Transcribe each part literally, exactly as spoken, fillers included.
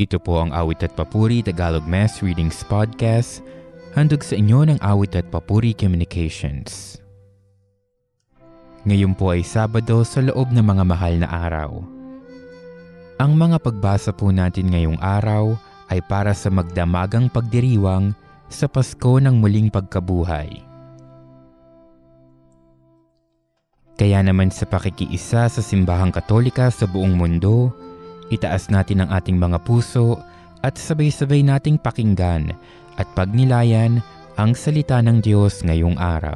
Ito po ang Awit at Papuri Tagalog Mass Readings Podcast, handog sa inyo ng Awit at Papuri Communications. Ngayon po ay Sabado sa loob ng mga mahal na araw. Ang mga pagbasa po natin ngayong araw ay para sa magdamagang pagdiriwang sa Pasko ng muling pagkabuhay. Kaya naman sa pakikiisa sa Simbahang Katolika sa buong mundo, itaas natin ang ating mga puso at sabay-sabay nating pakinggan at pagnilayan ang salita ng Diyos ngayong araw.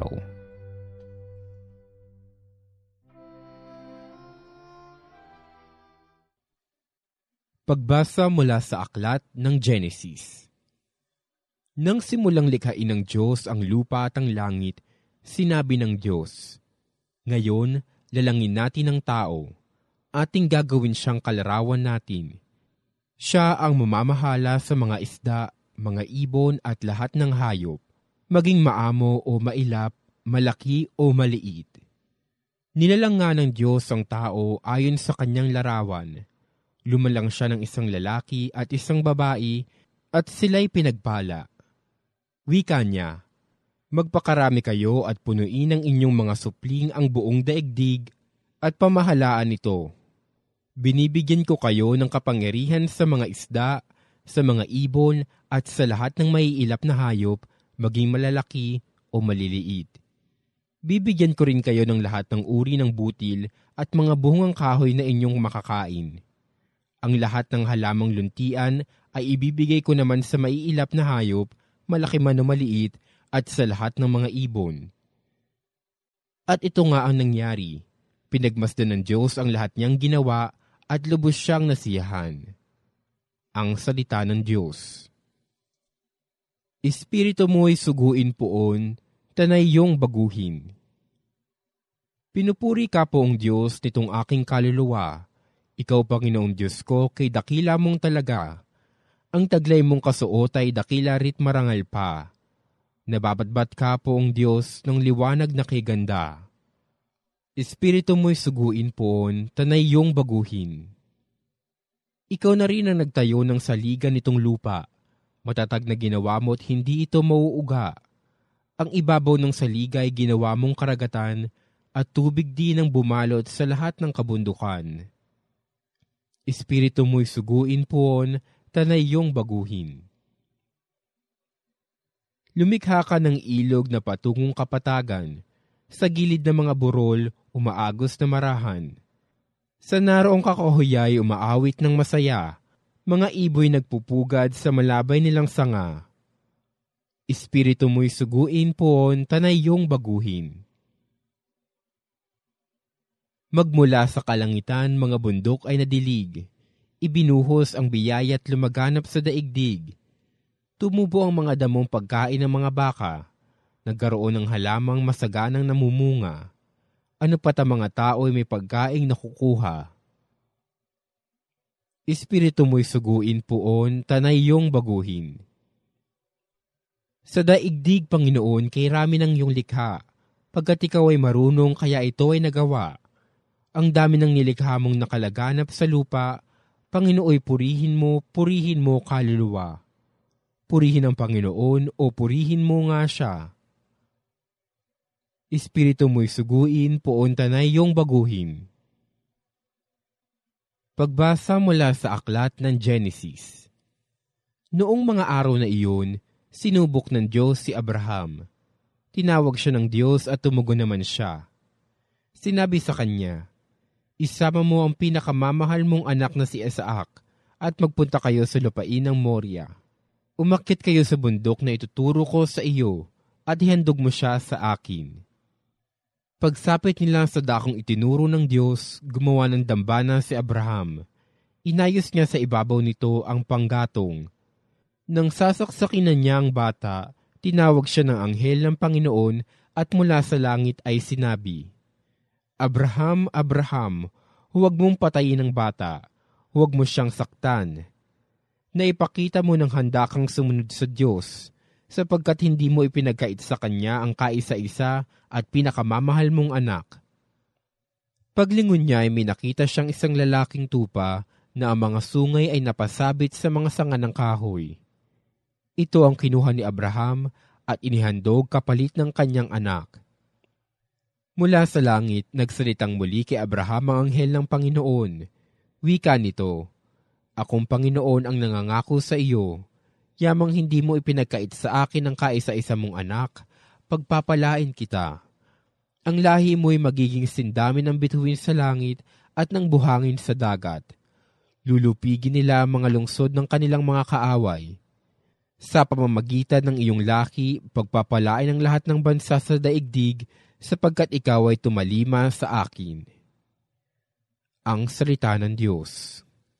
Pagbasa mula sa aklat ng Genesis. Nang simulang likhain ng Diyos ang lupa at ang langit, sinabi ng Diyos, "Ngayon, lalangin natin ang tao. Ating gagawin siyang kalarawan natin. Siya ang mamamahala sa mga isda, mga ibon at lahat ng hayop, maging maamo o mailap, malaki o maliit." Nilalang nga ng Diyos ang tao ayon sa kanyang larawan. Lumalang siya ng isang lalaki at isang babae at sila'y pinagpala. Wika niya, "Magpakarami kayo at punuin ng inyong mga supling ang buong daigdig at pamahalaan ito. Binibigyan ko kayo ng kapangyarihan sa mga isda, sa mga ibon at sa lahat ng maiilap na hayop, maging malalaki o maliliit. Bibigyan ko rin kayo ng lahat ng uri ng butil at mga bungang kahoy na inyong makakain. Ang lahat ng halamang luntian ay ibibigay ko naman sa maiilap na hayop, malaki man o maliit, at sa lahat ng mga ibon." At ito nga ang nangyari. Pinagmasdan ng Diyos ang lahat niyang ginawa at lubos siyang nasiyahan. Ang salita ng Diyos. Espiritu mo'y suguin poon, tanay yung baguhin. Pinupuri ka poong Diyos nitong aking kaluluwa. Ikaw, Panginoong Diyos ko, kay dakila mong talaga. Ang taglay mong kasuot ay dakila rit marangal pa. Nababatbat ka poong Diyos ng liwanag na kay ganda. Espiritu mo'y suguin poon, tanay yung baguhin. Ikaw na rin ang nagtayo ng saligan nitong lupa. Matatag na ginawa mo at hindi ito mauuga. Ang ibabaw ng saliga ay ginawa mong karagatan at tubig din ang bumalot sa lahat ng kabundukan. Espiritu mo'y suguin poon, tanay yung baguhin. Lumikha ka ng ilog na patungong kapatagan. Sa gilid ng mga burol, umaagos na marahan. Sa naroong kakahuyay, umaawit ng masaya. Mga iboy nagpupugad sa malabay nilang sanga. Espiritu mo'y suguin poon, tanay yung baguhin. Magmula sa kalangitan, mga bundok ay nadilig. Ibinuhos ang biyaya at lumaganap sa daigdig. Tumubo ang mga damong pagkain ng mga baka. Nagkaroon ng halamang masaganang namumunga. Ano pat ang mga tao ay may pagkaing nakukuha. Espiritu mo'y suguin poon, tanay yung baguhin. Sa daigdig, Panginoon, kay rami ng iyong likha. Pagkat ikaw ay marunong, kaya ito ay nagawa. Ang dami ng nilikha mong nakalaganap sa lupa, Panginooy purihin mo, purihin mo kaluluwa. Purihin ang Panginoon o purihin mo nga siya. Espiritu mo'y suguin, poon tanay yung baguhin. Pagbasa mula sa aklat ng Genesis. Noong mga araw na iyon, sinubok ng Diyos si Abraham. Tinawag siya ng Diyos at tumugon naman siya. Sinabi sa kanya, "Isama mo ang pinakamamahal mong anak na si Isaac at magpunta kayo sa lupain ng Moria. Umakyat kayo sa bundok na ituturo ko sa iyo at ihandog mo siya sa akin." Pagsapit nila sa dakong itinuro ng Diyos, gumawa ng dambana si Abraham. Inayos niya sa ibabaw nito ang panggatong. Nang sasaksakin na niya ang bata, tinawag siya ng anghel ng Panginoon at mula sa langit ay sinabi, "Abraham, Abraham, huwag mong patayin ang bata, huwag mo siyang saktan. Naipakita mo ng handa kang sumunod sa Diyos, sapagkat hindi mo ipinagkait sa Kanya ang kaisa-isa at pinakamamahal mong anak." Paglingon niya ay may nakita siyang isang lalaking tupa na ang mga sungay ay napasabit sa mga sanga ng kahoy. Ito ang kinuha ni Abraham at inihandog kapalit ng kanyang anak. Mula sa langit, nagsalitang muli kay Abraham ang anghel ng Panginoon. Wika nito, "Akong Panginoon ang nangangako sa iyo, yamang hindi mo ipinagkait sa akin ang kaisa-isa mong anak, pagpapalain kita. Ang lahi mo'y magiging sindami ng bituin sa langit at ng buhangin sa dagat. Lulupigin nila ang mga lungsod ng kanilang mga kaaway. Sa pamamagitan ng iyong laki, pagpapalain ang lahat ng bansa sa daigdig, sapagkat ikaw ay tumalima sa akin." Ang salita ng Diyos.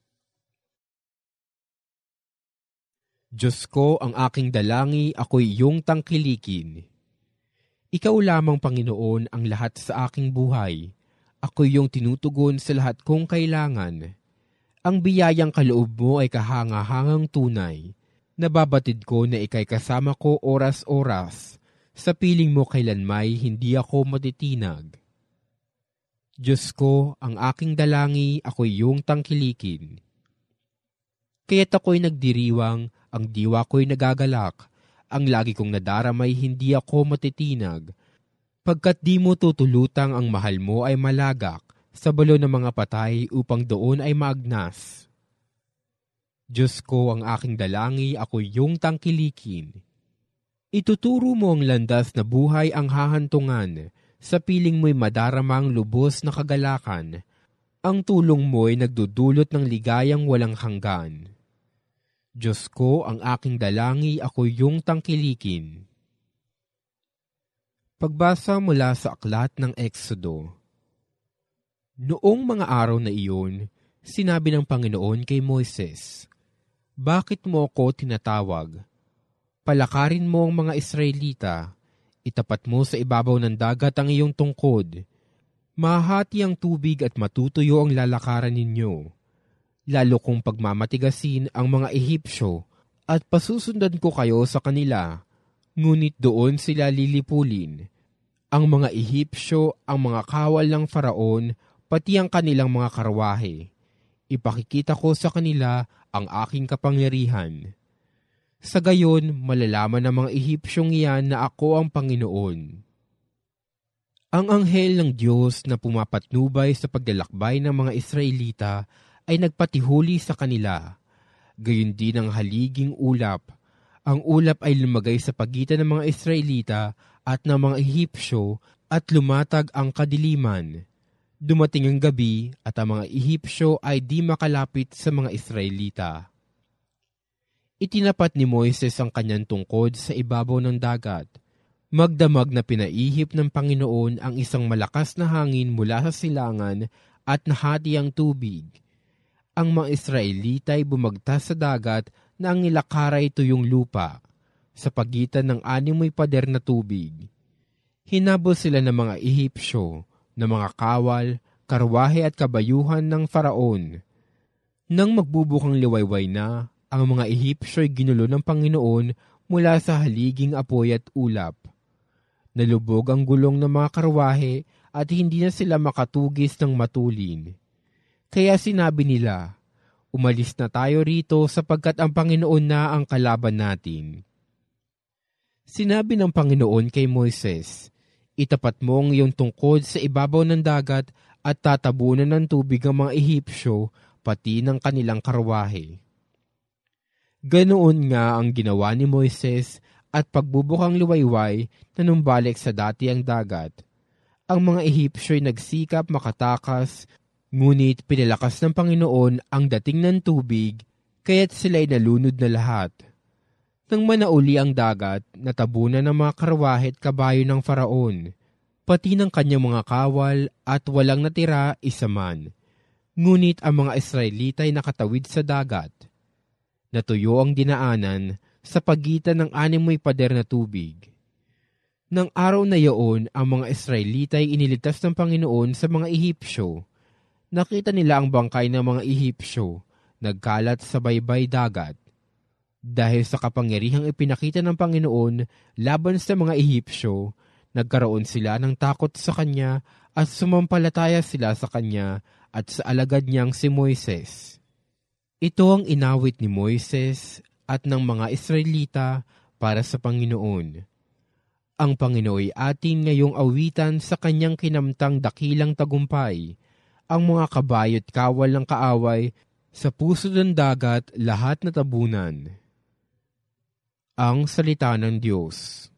Diyos ko, ang aking dalangi, ako'y iyong tangkilikin. Ikaw lamang, Panginoon, ang lahat sa aking buhay. Ako'y iyong tinutugon sa lahat kong kailangan. Ang biyayang kaloob mo ay kahanga-hangang tunay. Nababatid ko na ika'y kasama ko oras-oras. Sa piling mo kailanmay hindi ako matitinag. Diyos ko, ang aking dalangi, ako'y iyong tangkilikin. Kaya't ako'y nagdiriwang, ang diwa ko'y nagagalak. Ang lagi kong nadaramay hindi ako matitinag. Pagkat di mo tutulutang ang mahal mo ay malagak sa balo ng mga patay upang doon ay maagnas. Diyos ko, ang aking dalangi, ako'y iyong tangkilikin. Ituturo mo ang landas na buhay ang hahantungan, sa piling mo'y madaramang lubos na kagalakan. Ang tulong mo'y nagdudulot ng ligayang walang hanggan. Diyos ko, ang aking dalangi, ako'y iyong tangkilikin. Pagbasa mula sa aklat ng Exodo. Noong mga araw na iyon, sinabi ng Panginoon kay Moises, "Bakit mo ako tinatawag? Palakarin mo ang mga Israelita, itapat mo sa ibabaw ng dagat ang iyong tungkod. Mahati ang tubig at matutuyo ang lalakaran ninyo. Lalo kong pagmamatigasin ang mga Ehipsyo at pasusundan ko kayo sa kanila, ngunit doon sila lilipulin. Ang mga Ehipsyo, ang mga kawal ng Faraon, pati ang kanilang mga karwahe. Ipakikita ko sa kanila ang aking kapangyarihan. Sa gayon, malalaman ng mga Ehipsyong iyan na ako ang Panginoon." Ang anghel ng Diyos na pumapatnubay sa paglalakbay ng mga Israelita ay nagpatihuli sa kanila. Gayon din ang haliging ulap. Ang ulap ay lumagay sa pagitan ng mga Israelita at ng mga Ehipsyo at lumatag ang kadiliman. Dumating ang gabi at ang mga Ehipsyo ay di makalapit sa mga Israelita. Itinapat ni Moises ang kanyang tungkod sa ibabaw ng dagat. Magdamag na pinaihip ng Panginoon ang isang malakas na hangin mula sa silangan at nahati ang tubig. Ang mga Israelita ay bumagtas sa dagat na ang nilakaray tuyong lupa, sa pagitan ng animoy pader na tubig. Hinabol sila ng mga Ehipsyo, ng mga kawal, karwahe at kabayuhan ng Faraon. Nang magbubukang liwayway na, ang mga Ehipsyo ay ginulo ng Panginoon mula sa haliging apoy at ulap. Nalubog ang gulong ng mga karwahe at hindi na sila makatugis ng matulin. Kaya sinabi nila, "Umalis na tayo rito sapagkat ang Panginoon na ang kalaban natin." Sinabi ng Panginoon kay Moises, "Itapat mo ang iyong tungkod sa ibabaw ng dagat at tatabunan ng tubig ang mga Ehipsyo pati ng kanilang karwahe." Ganoon nga ang ginawa ni Moises at pagbubukang luwayway na numbalik sa dati ang dagat. Ang mga Ehipsyo ay nagsikap makatakas, ngunit pinalakas ng Panginoon ang dating ng tubig, kaya't sila'y nalunod na lahat. Nang manauli ang dagat, natabunan ng mga karwahe at kabayo ng Faraon, pati ng kanyang mga kawal at walang natira isa man. Ngunit ang mga Israelita ay nakatawid sa dagat. Natuyo ang dinaanan sa pagitan ng animoy pader na tubig. Nang araw na iyon, ang mga Israelita ay iniligtas ng Panginoon sa mga Ehipsyo. Nakita nila ang bangkay ng mga Ehipsyo, nagkalat sa baybay dagat. Dahil sa kapangyarihang ipinakita ng Panginoon laban sa mga Ehipsyo, nagkaroon sila ng takot sa Kanya at sumampalataya sila sa Kanya at sa alagad niyang si Moises. Ito ang inawit ni Moises at ng mga Israelita para sa Panginoon. Ang Panginooy atin ngayong awitan sa kanyang kinamtang dakilang tagumpay, ang mga kabayo't kawal ng kaaway, sa puso ng dagat lahat na tabunan. Ang salita ng Diyos.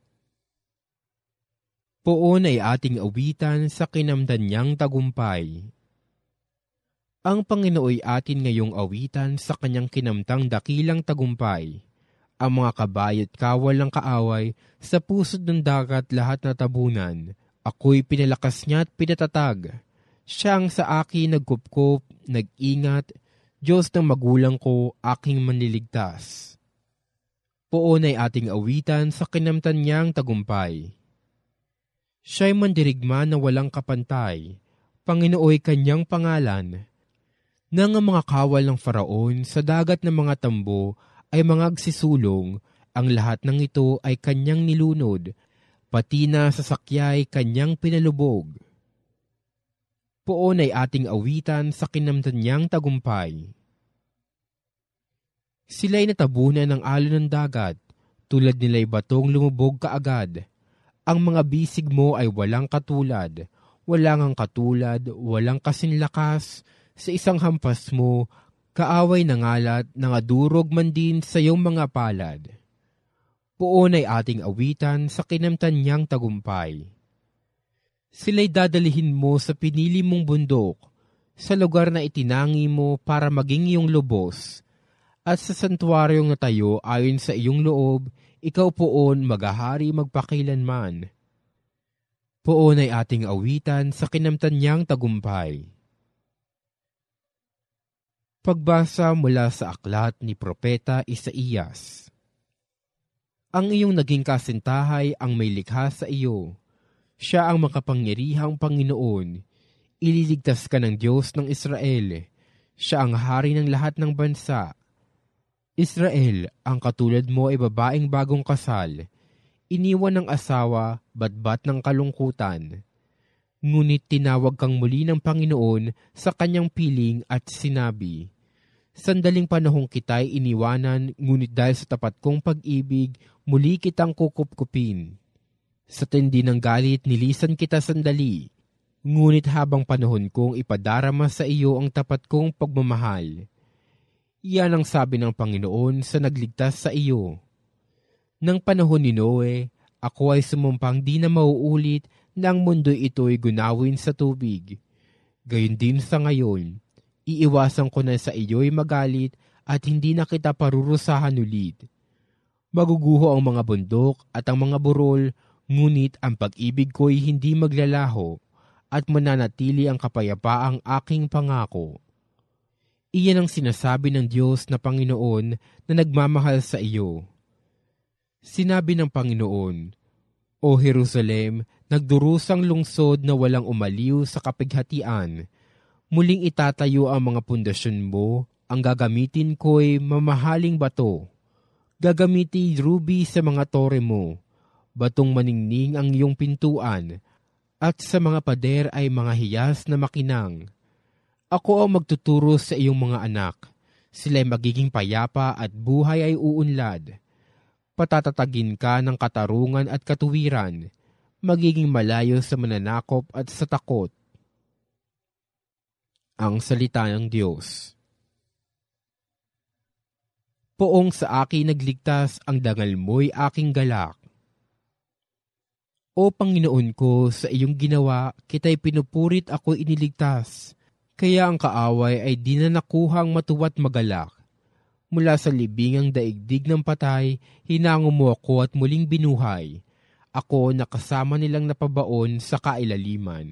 Poon ay ating awitan sa kinamtan niyang tagumpay. Ang Panginooy atin ngayong awitan sa kanyang kinamtang dakilang tagumpay. Ang mga kabayo't kawal ng kaaway, sa pusod ng dagat lahat na tabunan. Ako'y pinalakas niya at pinatatag. Siyang sa akin nagkupkop, nag-ingat, Diyos ng magulang ko, aking manliligtas. Poon ay ating awitan sa kinamtan niyang tagumpay. Siya'y mandirigma na walang kapantay, Panginooy kanyang pangalan. Nang ang mga kawal ng Faraon sa dagat ng mga tambo ay mga agsisulong, ang lahat ng ito ay kanyang nilunod, pati na sa sakyay kanyang pinalubog. Poon ay ating awitan sa kinamtan niyang tagumpay. Sila'y natabunan ng alon ng dagat, tulad nila'y batong lumubog kaagad. Ang mga bisig mo ay walang katulad, walang ang katulad, walang kasinlakas, sa isang hampas mo, kaaway na ngalat, nangadurog man din sa iyong mga palad. Poon ay ating awitan sa kinamtan niyang tagumpay. Sila'y dadalihin mo sa pinili mong bundok, sa lugar na itinangi mo para maging iyong lubos, at sa santuaryong natayo ayon sa iyong loob, ikaw poon maghahari magpakilanman. Poon ay ating awitan sa kinamtan niyang tagumpay. Pagbasa mula sa aklat ni Propeta Isaías. Ang iyong naging kasintahay ang may likha sa iyo. Siya ang makapangyarihang Panginoon. Ililigtas ka ng Diyos ng Israel. Siya ang hari ng lahat ng bansa. Israel, ang katulad mo ay babaeng bagong kasal. Iniwan ng asawa, batbat ng kalungkutan. Ngunit tinawag kang muli ng Panginoon sa kanyang piling at sinabi, sandaling panahong kita'y iniwanan, ngunit dahil sa tapat kong pag-ibig, muli kitang kukupkupin. Sa tindi ng galit, nilisan kita sandali. Ngunit habang panahon kong ipadarama sa iyo ang tapat kong pagmamahal. Iyan ang sabi ng Panginoon sa nagligtas sa iyo. Nang panahon ni Noe, ako ay sumumpang di na mauulit na ang mundo'y ito'y gunawin sa tubig. Gayon din sa ngayon, iiwasan ko na sa iyo'y magalit at hindi na kita parurusahan ulit. Maguguho ang mga bundok at ang mga burol, ngunit ang pag-ibig ko'y hindi maglalaho at mananatili ang kapayapaang aking pangako. Iyan ang sinasabi ng Diyos na Panginoon na nagmamahal sa iyo. Sinabi ng Panginoon, O Jerusalem, nagdurusang lungsod na walang umaliw sa kapighatian. Muling itatayo ang mga pundasyon mo, ang gagamitin ko'y mamahaling bato. Gagamiti ruby sa mga tore mo, batong maningning ang iyong pintuan, at sa mga pader ay mga hiyas na makinang. Ako ang magtuturo sa iyong mga anak, sila'y magiging payapa at buhay ay uunlad. Patatatagin ka ng katarungan at katuwiran, magiging malayo sa mananakop at sa takot. Ang salita ng Diyos. Poong sa akin nagligtas, ang dangal mo'y aking galak. O Panginoon ko, sa iyong ginawa, kita'y pinupurit ako iniligtas. Kaya ang kaaway ay di na nakuhang matuwa't magalak. Mula sa libingang daigdig ng patay, hinango mo ako at muling binuhay. Ako nakasama nilang napabaon sa kailaliman.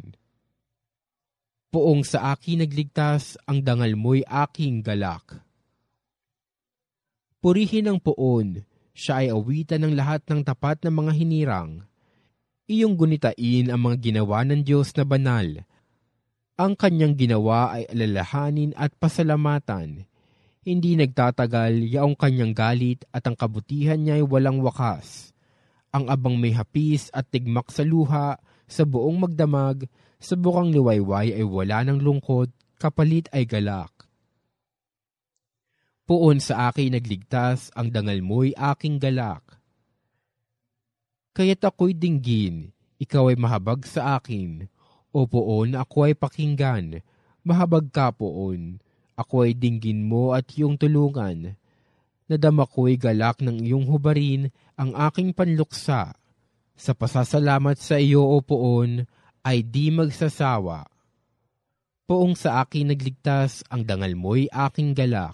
Poong sa akin nagligtas, ang dangal mo'y aking galak. Purihin ang poon, siya ay awitan ng lahat ng tapat na mga hinirang. Iyong gunitain ang mga ginawa ng Diyos na banal. Ang kanyang ginawa ay alalahanin at pasalamatan. Hindi nagtatagal yaong kanyang galit at ang kabutihan niya ay walang wakas. Ang abang may hapis at tigmak sa luha, sa buong magdamag, sa bukang liwayway ay wala ng lungkot, kapalit ay galak. Poon sa akin nagligtas, ang dangal mo'y aking galak. Kaya't ako'y dinggin, ikaw ay mahabag sa akin. O poon, ako ay pakinggan, mahabag ka poon. Ako ay dinggin mo at iyong tulungan. Nadama ko'y galak ng iyong hubarin, ang aking panluksa. Sa pasasalamat sa iyo, o poon, ay di magsasawa. Poong sa akin nagligtas, ang dangal mo'y aking galak.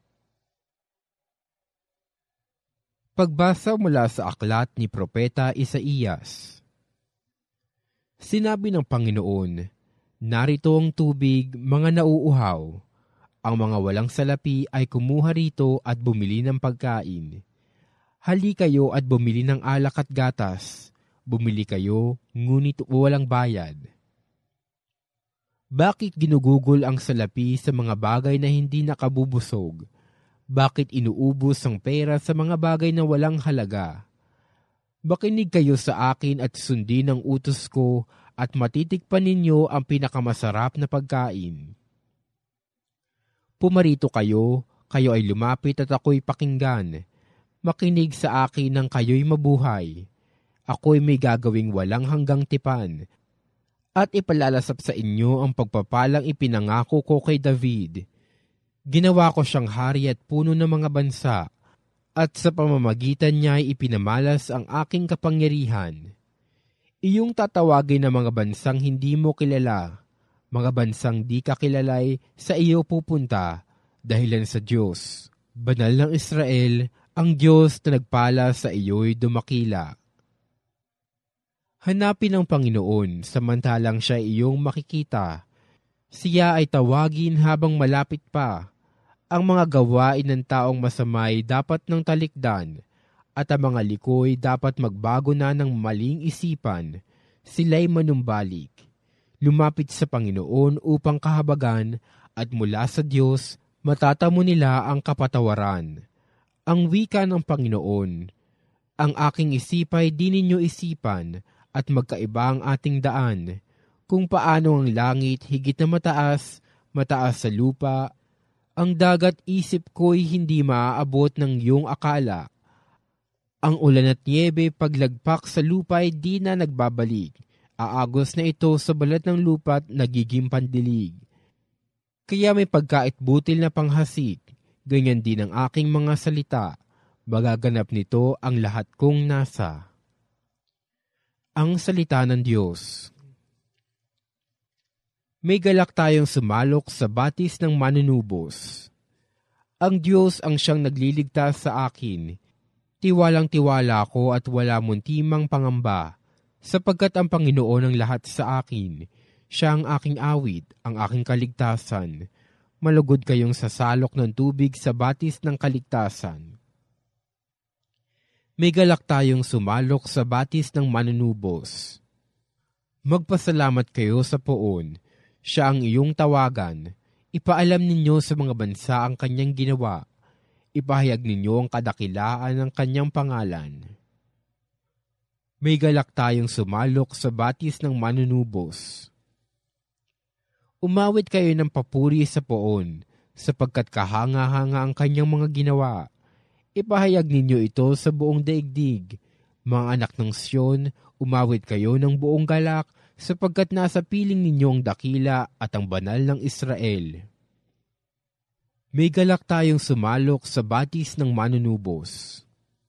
Pagbasa mula sa aklat ni Propeta Isaías. Sinabi ng Panginoon, narito ang tubig, mga nauuhaw. Ang mga walang salapi ay kumuha rito at bumili ng pagkain. Hali kayo at bumili ng alak at gatas. Bumili kayo, ngunit walang bayad. Bakit ginugugol ang salapi sa mga bagay na hindi nakabubusog? Bakit inuubos ang pera sa mga bagay na walang halaga? Makinig kayo sa akin at sundin ang utos ko at matitikpan ninyo ang pinakamasarap na pagkain. Pumarito kayo, kayo ay lumapit at ako'y pakinggan. Makinig sa akin nang kayo'y mabuhay. Ako'y may gagawing walang hanggang tipan. At ipalalasap sa inyo ang pagpapalang ipinangako ko kay David. Ginawa ko siyang hari at puno ng mga bansa, at sa pamamagitan niya ay ipinamalas ang aking kapangyarihan. Iyong tatawagin ng mga bansang hindi mo kilala, mga bansang di kakilalay sa iyo pupunta, dahilan sa Diyos, Banal ng Israel, ang Diyos na nagpala sa iyo'y dumakila. Hanapin ang Panginoon samantalang siya iyong makikita. Siya ay tawagin habang malapit pa. Ang mga gawain ng taong masamay dapat ng talikdan, at ang mga likoy dapat magbago na ng maling isipan. Sila'y manumbalik. Lumapit sa Panginoon upang kahabagan, at mula sa Diyos matatamo nila ang kapatawaran. Ang wika ng Panginoon, ang aking isipay di ninyo isipan, at magkaiba ang ating daan. Kung paano ang langit higit na mataas, mataas sa lupa, ang dagat isip ko'y hindi maaabot ng iyong akala. Ang ulan at niebe paglagpak sa lupa ay di na nagbabalik. Aagos na ito sa balat ng lupa at nagiging pandilig. Kaya may pagkait-butil na panghasik, ganyan din ang aking mga salita. Magaganap nito ang lahat kong nasa. Ang salita ng Diyos. May galak tayong sumalok sa batis ng manunubos. Ang Diyos ang siyang nagliligtas sa akin. Tiwalang-tiwala ko at wala muntimang pangamba, sapagkat ang Panginoon ang lahat sa akin. Siya ang aking awit, ang aking kaligtasan. Malugod kayong sasalok ng tubig sa batis ng kaligtasan. May galak tayong sumalok sa batis ng manunubos. Magpasalamat kayo sa Poon. Siya ang iyong tawagan. Ipaalam ninyo sa mga bansa ang kanyang ginawa. Ipahayag ninyo ang kadakilaan ng kanyang pangalan. May galak tayong sumalok sa batis ng manunubos. Umawit kayo ng papuri sa Poon, sapagkat kahanga-hanga ang kanyang mga ginawa. Ipahayag ninyo ito sa buong daigdig. Mga anak ng Siyon, umawit kayo ng buong galak, sapagkat nasa piling ninyo ang dakila at ang banal ng Israel. May galak tayong sumalok sa batis ng manunubos.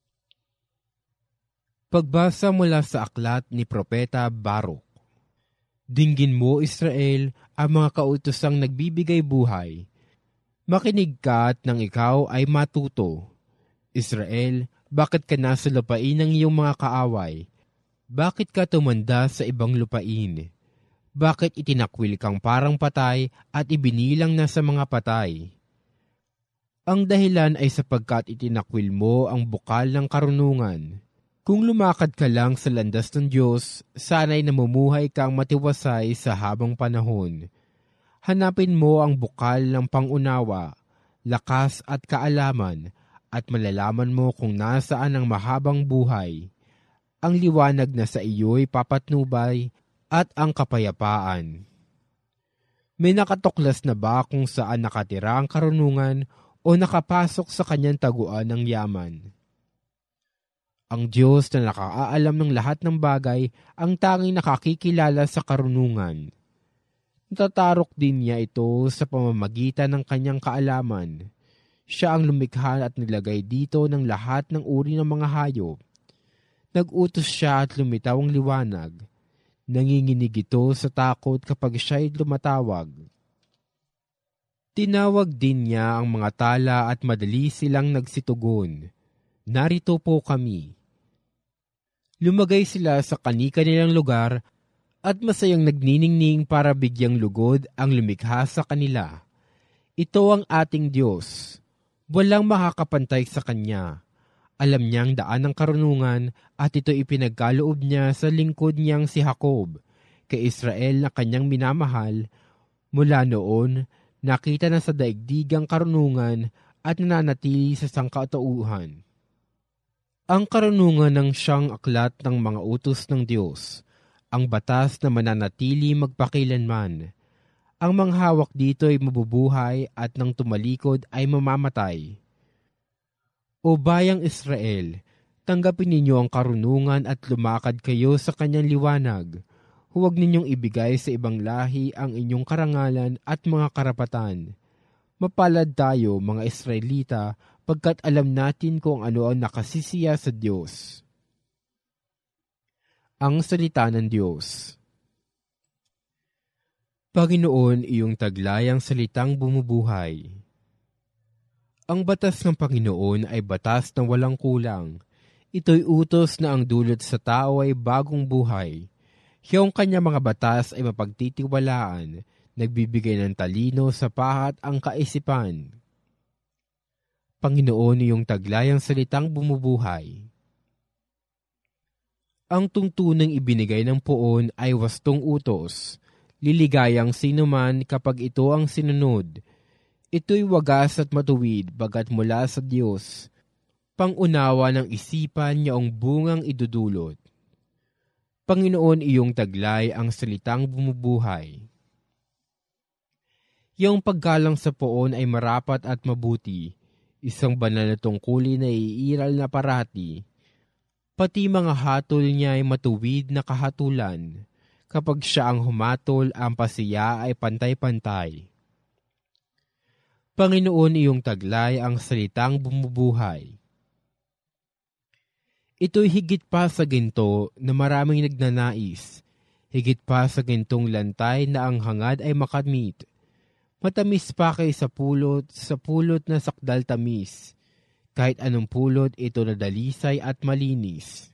Pagbasa mula sa aklat ni Propeta Baruk. Dinggin mo, Israel, ang mga kautosang nagbibigay buhay. Makinig ka at nang ikaw ay matuto. Israel, bakit ka nasa lupain ng iyong mga kaaway? Bakit ka tumanda sa ibang lupain? Bakit itinakwil kang parang patay at ibinilang na sa mga patay? Ang dahilan ay sapagkat itinakwil mo ang bukal ng karunungan. Kung lumakad ka lang sa landas ng Diyos, sana'y namumuhay kang matiwasay sa habang panahon. Hanapin mo ang bukal ng pangunawa, lakas at kaalaman, at malalaman mo kung nasaan ang mahabang buhay. Ang liwanag na sa iyo'y papatnubay at ang kapayapaan. May nakatuklas na ba kung saan nakatira ang karunungan o nakapasok sa kanyang taguan ng yaman. Ang Diyos na nakaalam ng lahat ng bagay ang tanging nakakikilala sa karunungan. Natatarok din niya ito sa pamamagitan ng kanyang kaalaman. Siya ang lumikha at nilagay dito ng lahat ng uri ng mga hayop. Nag-utos siya at lumitaw ang liwanag. Nanginginig ito sa takot kapag siya'y lumatawag. Tinawag din niya ang mga tala at madali silang nagsitugon. Narito po kami. Lumagay sila sa kani-kanilang lugar at masayang nagniningning para bigyang lugod ang lumikha sa kanila. Ito ang ating Diyos. Walang makakapantay sa Kanya. Alam niyang daan ng karunungan at ito ipinagkaloob niya sa lingkod niyang si Jacob, kay Israel na kanyang minamahal. Mula noon, nakita na sa daigdig ang karunungan at nananatili sa sangkatauhan. Ang karunungan ng siyang aklat ng mga utos ng Diyos, ang batas na mananatili magpakilanman. Ang manghawak dito ay mabubuhay at nang tumalikod ay mamamatay. O bayang Israel, tanggapin ninyo ang karunungan at lumakad kayo sa kanyang liwanag. Huwag ninyong ibigay sa ibang lahi ang inyong karangalan at mga karapatan. Mapalad tayo, mga Israelita, pagkat alam natin kung ano ang nakasisiya sa Diyos. Ang salita ng Diyos. Panginoon, iyong taglay ang salitang bumubuhay. Ang batas ng Panginoon ay batas na walang kulang. Ito'y utos na ang dulot sa tao ay bagong buhay. Yung kanya mga batas ay mapagtitiwalaan, nagbibigay ng talino sa pahat ang kaisipan. Panginoon, iyong taglay ang salitang bumubuhay. Ang tungtunang ibinigay ng poon ay wastong utos. Liligayang sinuman kapag ito ang sinunod. Ito'y wagas at matuwid bagat mula sa Diyos. Pangunawa ng isipan niya ang bungang idudulot. Panginoon, iyong taglay ang salitang bumubuhay. Iyong paggalang sa poon ay marapat at mabuti. Isang banal na tungkulin na iiral na parati. Pati mga hatol niya ay matuwid na kahatulan. Kapag siya ang humatol, ang pasiya ay pantay-pantay. Panginoon, iyong taglay ang salitang bumubuhay. Ito'y higit pa sa ginto na maraming nagnanais. Higit pa sa gintong lantay na ang hangad ay makamit. Matamis pa kay sa pulot, sa pulot na sakdal tamis. Kahit anong pulot, ito na dalisay at malinis.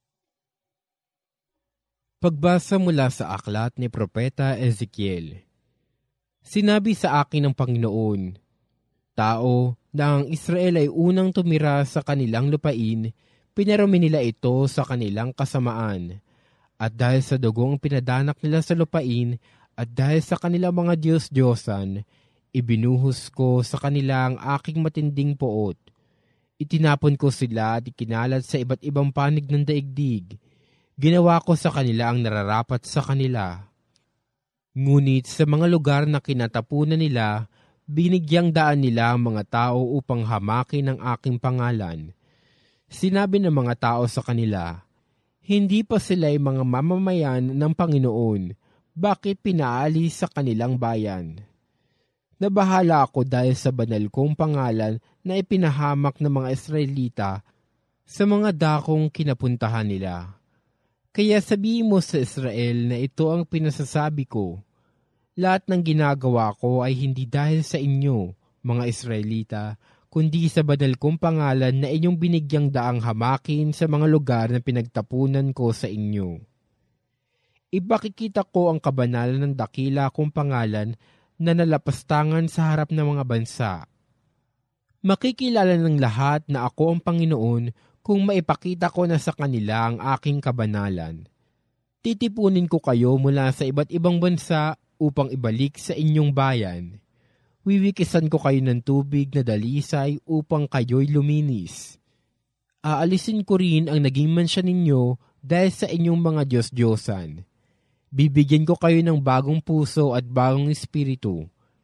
Pagbasa mula sa aklat ni Propeta Ezekiel. Sinabi sa akin ng Panginoon, Tao, na ang Israel ay unang tumira sa kanilang lupain, pinarumi nila ito sa kanilang kasamaan. At dahil sa dugong pinadanak nila sa lupain, at dahil sa kanilang mga Diyos-Diyosan, ibinuhos ko sa kanila ang aking matinding poot. Itinapon ko sila at ikinalat sa iba't ibang panig ng daigdig. Ginawa ko sa kanila ang nararapat sa kanila. Ngunit sa mga lugar na kinatapunan nila, binigyang daan nila ang mga tao upang hamakin ang aking pangalan. Sinabi ng mga tao sa kanila, hindi pa sila'y mga mamamayan ng Panginoon, bakit pinaalis sa kanilang bayan? Nabahala ako dahil sa banal kong pangalan na ipinahamak ng mga Israelita sa mga dakong kinapuntahan nila. Kaya sabihin mo sa Israel na ito ang pinasasabi ko. Lahat ng ginagawa ko ay hindi dahil sa inyo, mga Israelita, kundi sa banal kong pangalan na inyong binigyang daang hamakin sa mga lugar na pinagtapunan ko sa inyo. Ipakikita ko ang kabanalan ng dakila kong pangalan na nalapastangan sa harap ng mga bansa. Makikilala ng lahat na ako ang Panginoon kung maipakita ko na sa kanila ang aking kabanalan. Titipunin ko kayo mula sa iba't ibang bansa upang ibalik sa inyong bayan. Wiwikisan ko kayo ng tubig na dalisay upang kayo'y luminis. Aalisin ko rin ang naging mansya ninyo dahil sa inyong mga Diyos-Diyosan. Bibigyan ko kayo ng bagong puso at bagong espiritu.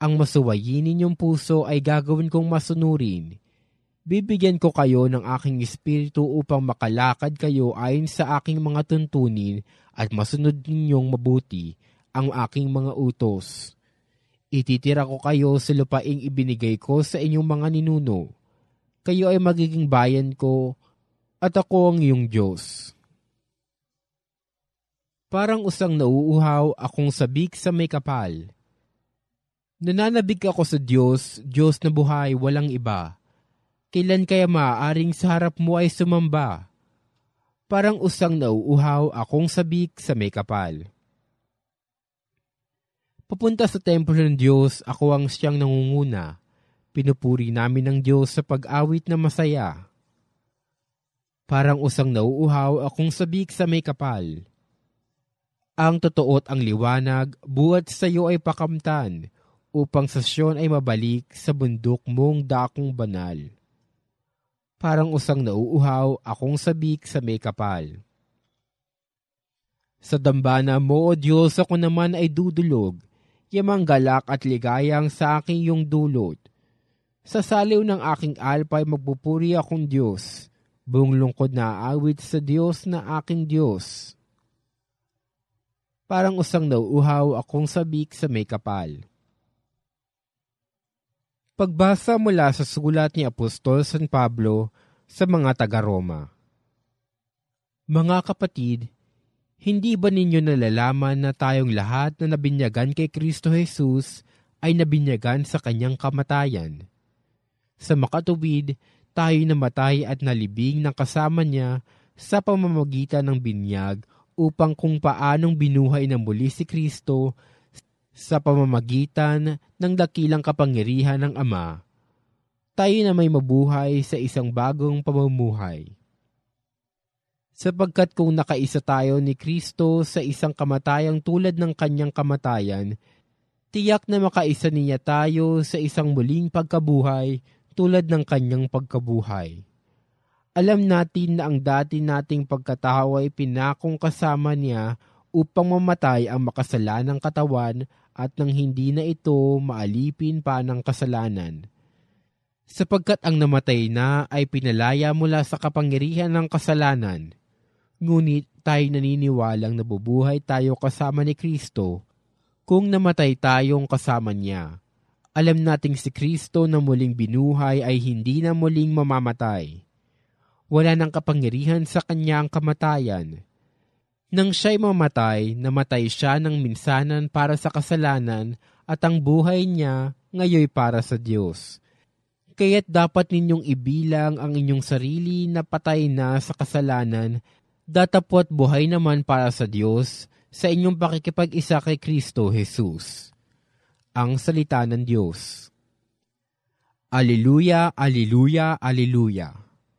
ang masuwayin ninyong puso ay gagawin kong masunurin. Bibigyan ko kayo ng aking espiritu upang makalakad kayo ayon sa aking mga tuntunin at masunod ninyong mabuti ang aking mga utos. Ititira ko kayo sa lupaing ibinigay ko sa inyong mga ninuno. Kayo ay magiging bayan ko at ako ang iyong Diyos. Parang usang nauuhaw akong sabik sa may kapal. Nananabik ako sa Diyos, Diyos na buhay, walang iba. Kailan kaya maaaring sa harap mo ay sumamba? Parang usang nauuhaw akong sabik sa may kapal. Papunta sa templo ng Diyos, ako ang siyang nangunguna. Pinupuri namin ng Diyos sa pag-awit na masaya. Parang usang nauuhaw akong sabik sa may kapal. Ang totoo't ang liwanag, buhat sa iyo ay pakamtan, upang sa Siyon ay mabalik sa bundok mong dakong banal. Parang usang nauuhaw akong sabik sa may kapal. Sa dambana mo, O Diyos, ako naman ay dudulog, yamang galak at ligayang sa aking iyong dulot. Sa saliw ng aking alpay magpupuri akong Diyos, buong lungkod na aawit sa Diyos na aking Diyos. Parang usang nauuhaw akong sabik sa may kapal. Pagbasa mula sa sulat ni Apostol San Pablo sa mga taga-Roma. Mga kapatid, hindi ba ninyo nalalaman na tayong lahat na nabinyagan kay Kristo Jesus ay nabinyagan sa kanyang kamatayan? Sa makatuwid, tayo namatay at nalibing ng kasama niya sa pamamagitan ng binyag upang kung paanong binuhay na muli si Kristo sa pamamagitan ng dakilang kapangyarihan ng Ama, tayo na may mabuhay sa isang bagong pamumuhay. Sapagkat kung nakaisa tayo ni Kristo sa isang kamatayang tulad ng kanyang kamatayan, tiyak na makaisa niya tayo sa isang muling pagkabuhay tulad ng kanyang pagkabuhay. Alam natin na ang dati nating pagkatao ay pinakong kasama niya upang mamatay ang makasalanang katawan at nang hindi na ito maalipin pa ng kasalanan. Sapagkat ang namatay na ay pinalaya mula sa kapangyarihan ng kasalanan. Ngunit tayo naniniwalang nabubuhay tayo kasama ni Kristo kung namatay tayong kasama niya. Alam nating si Kristo na muling binuhay ay hindi na muling mamamatay. Wala nang kapangyarihan sa kanya ang kamatayan. Nang siya'y mamatay, namatay siya ng minsanan para sa kasalanan at ang buhay niya ngayoy para sa Diyos. Kaya't dapat ninyong ibilang ang inyong sarili na patay na sa kasalanan, datapwat buhay naman para sa Diyos sa inyong pakikipag-isa kay Kristo Jesus. Ang salita ng Diyos. Alleluia, alleluia, alleluia.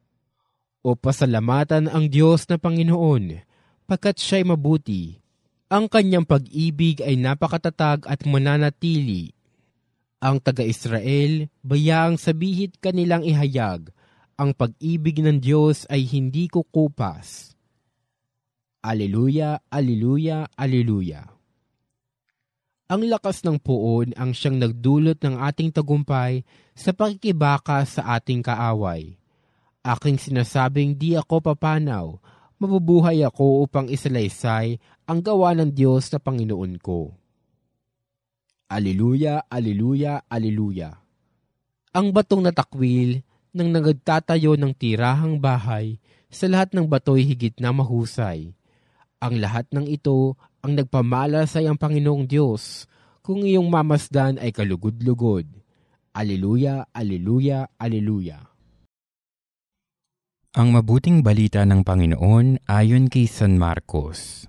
O pasalamatan ang Diyos na Panginoon, pagkat siya'y mabuti. Ang kanyang pag-ibig ay napakatatag at mananatili. Ang taga-Israel, bayaang sabihit kanilang ihayag, ang pag-ibig ng Diyos ay hindi kukupas. Alleluia, alleluia, alleluia. Ang lakas ng puon ang siyang nagdulot ng ating tagumpay sa pakikibaka sa ating kaaway. Aking sinasabing di ako papanaw, mabubuhay ako upang isalaysay ang gawa ng Diyos na Panginoon ko. Alleluia, alleluia, alleluia. Ang batong natakwil ng nagtatayo ng tirahang bahay, sa lahat ng bato'y higit na mahusay. Ang lahat ng ito ang nagpamalasay ang Panginoong Diyos, kung iyong mamasdan ay kalugod-lugod. Alleluia, alleluia, alleluia. Ang mabuting balita ng Panginoon ayon kay San Marcos.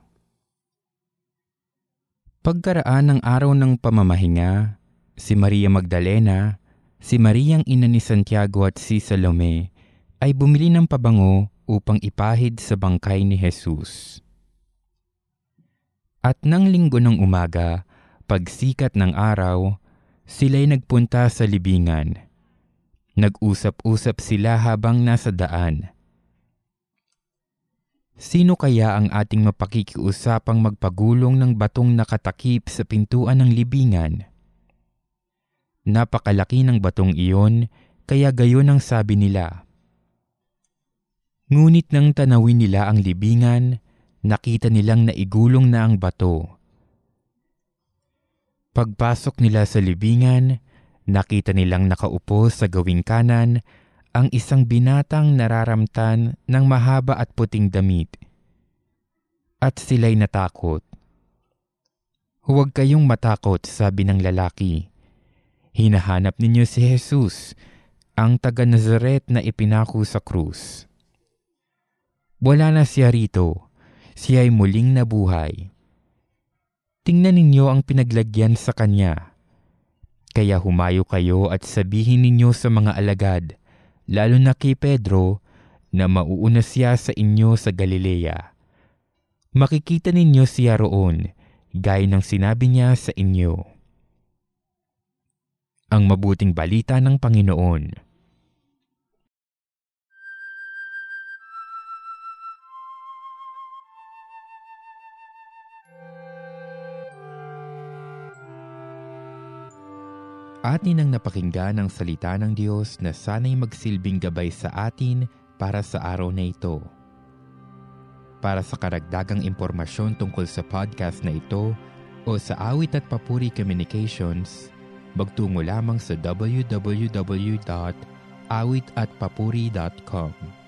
Pagkaraan ng araw ng pamamahinga, si Maria Magdalena, si Mariang ina ni Santiago at si Salome ay bumili ng pabango upang ipahid sa bangkay ni Jesus. At nang linggo ng umaga, pagsikat ng araw, sila'y nagpunta sa libingan. Nag-usap-usap sila habang nasa daan. Sino kaya ang ating mapakikiusapang magpagulong ng batong nakatakip sa pintuan ng libingan? Napakalaki ng batong iyon, kaya gayon ang sabi nila. Ngunit nang tanawin nila ang libingan, nakita nilang naigulong na ang bato. Pagpasok nila sa libingan, nakita nilang nakaupo sa gawing kanan ang isang binatang nararamtan ng mahaba at puting damit. At sila'y natakot. Huwag kayong matakot, sabi ng lalaki. Hinahanap ninyo si Jesus, ang taga-Nazaret na ipinako sa krus. Wala na siya rito, siya'y muling nabuhay. Tingnan ninyo ang pinaglagyan sa kanya. Kaya humayo kayo at sabihin ninyo sa mga alagad, lalo na kay Pedro, na mauuna siya sa inyo sa Galilea. Makikita ninyo siya roon, gaya ng sinabi niya sa inyo. Ang mabuting balita ng Panginoon. Atin ang napakinggan ang salita ng Diyos na sana'y magsilbing gabay sa atin para sa araw na ito. Para sa karagdagang impormasyon tungkol sa podcast na ito o sa Awit at Papuri Communications, magtungo lamang sa w w w dot awit at papuri dot com.